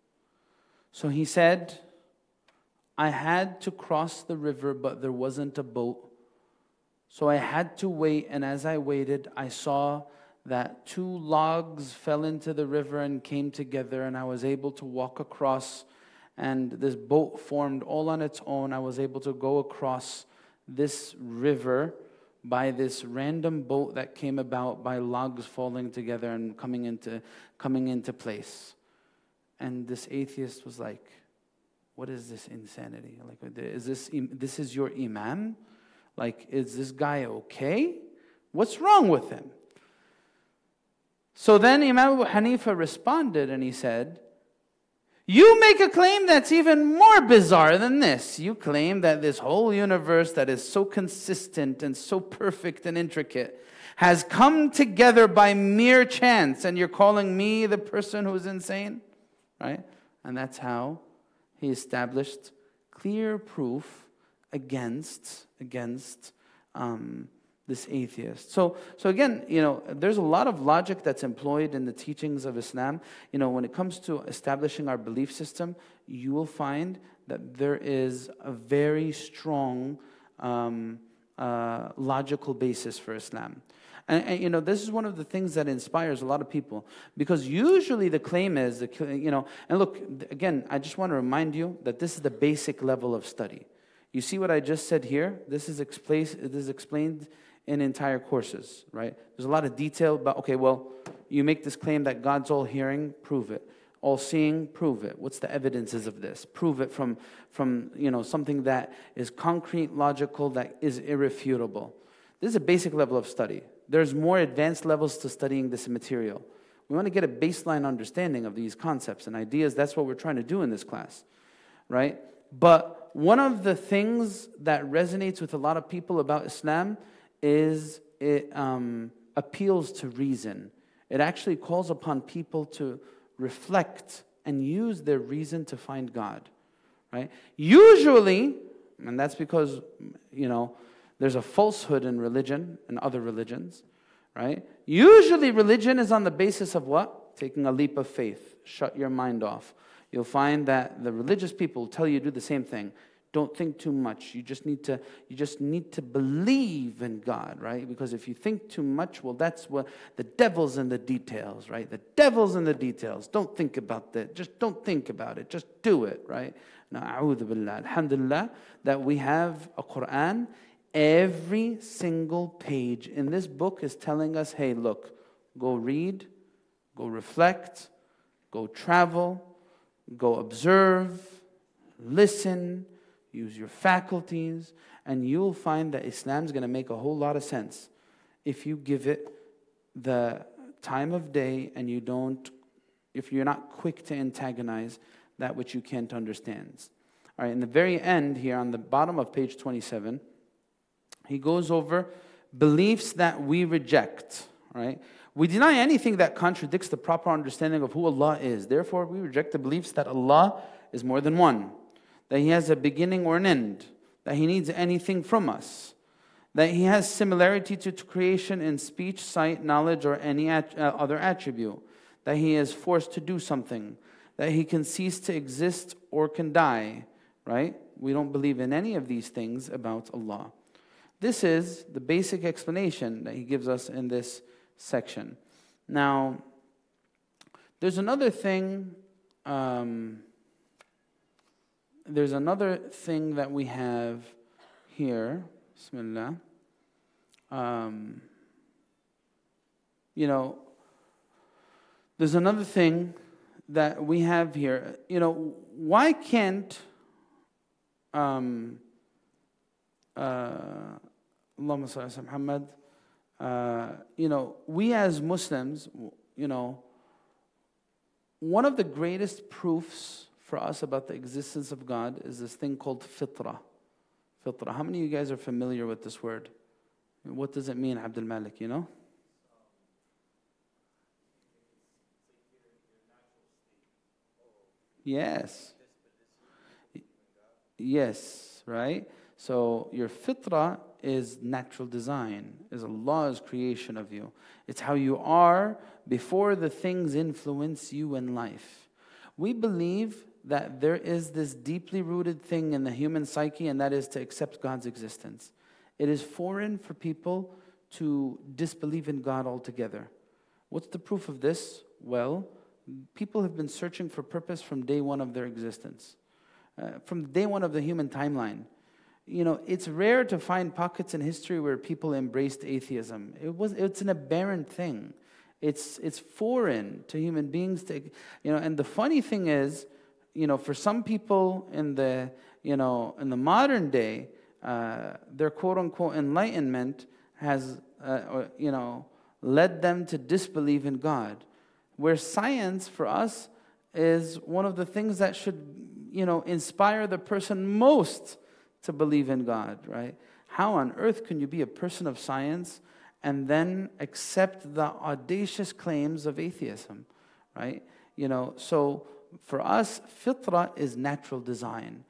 So he said, I had to cross the river, but there wasn't a boat. So I had to wait, and as I waited, I saw that two logs fell into the river and came together, and I was able to walk across, and this boat formed all on its own. I was able to go across this river by this random boat that came about by logs falling together and coming into, coming into place. And this atheist was like, what is this insanity? Like, is this, this is your imam? Like, is this guy okay? What's wrong with him? So then Imam Abu Hanifa responded and he said, you make a claim that's even more bizarre than this. You claim that this whole universe that is so consistent and so perfect and intricate has come together by mere chance, and you're calling me the person who's insane? Right? And that's how he established clear proof against, against um, this atheist. So, so again, you know, there's a lot of logic that's employed in the teachings of Islam. You know, when it comes to establishing our belief system, you will find that there is a very strong um, uh, logical basis for Islam. And, and, you know, this is one of the things that inspires a lot of people. Because usually the claim is, you know, and look, again, I just want to remind you that this is the basic level of study. You see what I just said here? This is, expla- this is explained in entire courses, right? There's a lot of detail about, okay, well, you make this claim that God's all-hearing, prove it. All-seeing, prove it. What's the evidences of this? Prove it from, from you know, something that is concrete, logical, that is irrefutable. This is a basic level of study. There's more advanced levels to studying this material. We want to get a baseline understanding of these concepts and ideas. That's what we're trying to do in this class, right? But one of the things that resonates with a lot of people about Islam is it um, appeals to reason. It actually calls upon people to reflect and use their reason to find God, right? Usually, and that's because, you know, there's a falsehood in religion and other religions, right? Usually religion is on the basis of what? Taking a leap of faith. Shut your mind off. You'll find that the religious people tell you to do the same thing. Don't think too much. You just need to, you just need to believe in God, right? Because if you think too much, well, that's what the devil's in the details, right? The devil's in the details. Don't think about that. Just don't think about it. Just do it, right? Now, a'udhu billah. Alhamdulillah that we have a Quran. Every single page in this book is telling us, hey, look, go read, go reflect, go travel, go observe, listen, use your faculties, and you'll find that Islam's going to make a whole lot of sense if you give it the time of day and you don't, if you're not quick to antagonize that which you can't understand. All right, in the very end here, on the bottom of page twenty-seven, he goes over beliefs that we reject, right? We deny anything that contradicts the proper understanding of who Allah is. Therefore, we reject the beliefs that Allah is more than one, that He has a beginning or an end, that He needs anything from us, that He has similarity to creation in speech, sight, knowledge, or any at- uh, other attribute, that He is forced to do something, that He can cease to exist or can die, right? We don't believe in any of these things about Allah. This is the basic explanation that he gives us in this section. Now, there's another thing, um, there's another thing that we have here. Bismillah. Um, you know, there's another thing that we have here. You know, why can't um, uh, Allahumma salli ala Muhammad, uh, you know, we as Muslims, you know, one of the greatest proofs for us about the existence of God is this thing called fitrah. Fitrah. How many of you guys are familiar with this word? What does it mean, Abdul Malik, you know? Yes. Yes, right? So your fitrah is natural design, is Allah's creation of you. It's how you are before the things influence you in life. We believe that there is this deeply rooted thing in the human psyche, and that is to accept God's existence. It is foreign for people to disbelieve in God altogether. What's the proof of this? Well, people have been searching for purpose from day one of their existence, uh, from day one of the human timeline. You know, it's rare to find pockets in history where people embraced atheism. It was, it's an aberrant thing. It's, it's foreign to human beings to, you know, and the funny thing is, you know, for some people in the, you know, in the modern day, uh, their quote-unquote enlightenment has, uh, or, you know, led them to disbelieve in God. Where science, for us, is one of the things that should, you know, inspire the person most to believe in God, right? How on earth can you be a person of science and then accept the audacious claims of atheism, right? You know, so for us, fitrah is natural design.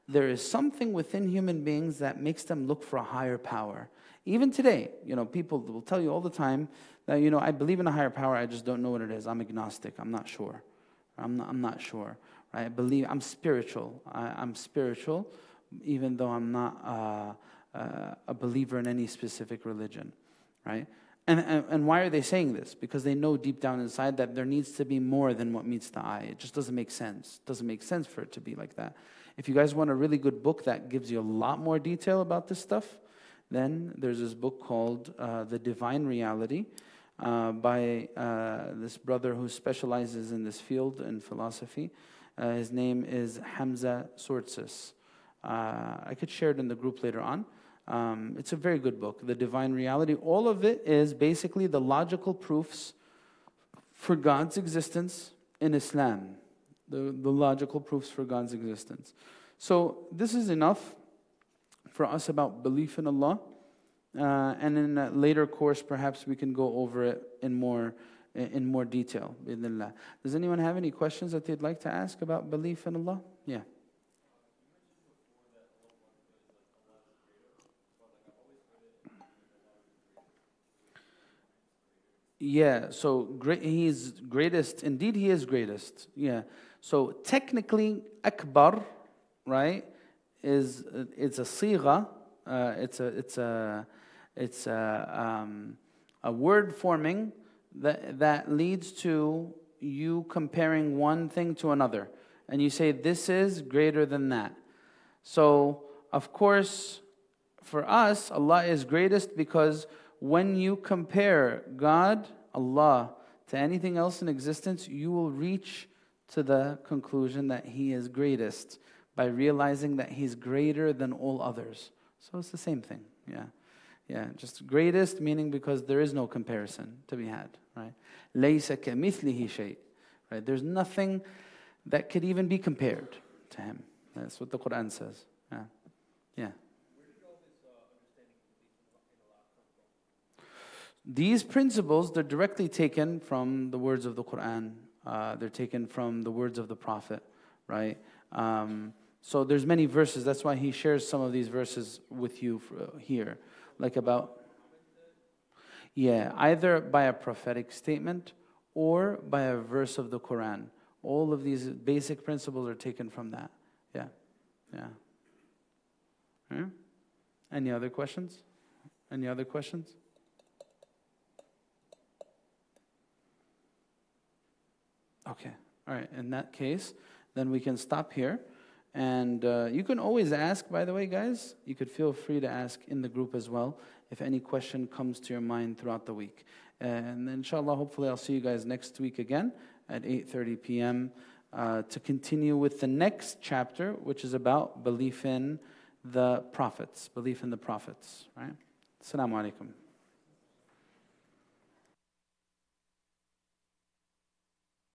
there is something within human beings that makes them look for a higher power. Even today, you know, people will tell you all the time that, you know, I believe in a higher power, I just don't know what it is. I'm agnostic, I'm not sure. I'm not, I'm not sure. Right? I believe, I'm spiritual. I, I'm spiritual, even though I'm not uh, uh, a believer in any specific religion. Right? And, and, and why are they saying this? Because they know deep down inside that there needs to be more than what meets the eye. It just doesn't make sense. It doesn't make sense for it to be like that. If you guys want a really good book that gives you a lot more detail about this stuff, then there's this book called uh, The Divine Reality uh, by uh, this brother who specializes in this field in philosophy. Uh, his name is Hamza Sortsis. Uh, I could share it in the group later on. Um, it's a very good book, The Divine Reality. All of it is basically the logical proofs for God's existence in Islam. The, the logical proofs for God's existence. So this is enough for us about belief in Allah. Uh, and in a later course, perhaps we can go over it in more in more detail. Bismillah. Does anyone have any questions that they'd like to ask about belief in Allah? Yeah. Yeah, so great, he is greatest. Indeed, he is greatest. Yeah. So technically, Akbar, right, is it's a sigha. Uh, it's a it's a it's a um, a word forming that that leads to you comparing one thing to another, and you say this is greater than that. So of course, for us, Allah is greatest because when you compare God, Allah, to anything else in existence, you will reach to the conclusion that He is greatest by realizing that He's greater than all others. So it's the same thing, yeah. Yeah, just greatest meaning because there is no comparison to be had, right? لَيْسَ كَمِثْلِهِ شَيْءٍ, right? There's nothing that could even be compared to Him. That's what the Quran says, yeah. Yeah. These principles, they're directly taken from the words of the Quran. Uh, they're taken from the words of the Prophet, right? Um, so there's many verses. That's why he shares some of these verses with you for, here. Like about, yeah, either by a prophetic statement or by a verse of the Quran. All of these basic principles are taken from that. Yeah, yeah. yeah. Any other questions? Any other questions? Okay, all right, in that case, then we can stop here. And uh, you can always ask, by the way, guys, you could feel free to ask in the group as well, if any question comes to your mind throughout the week. And inshallah, hopefully I'll see you guys next week again at eight thirty p m Uh, to continue with the next chapter, which is about belief in the prophets, belief in the prophets, right? Assalamu alaikum.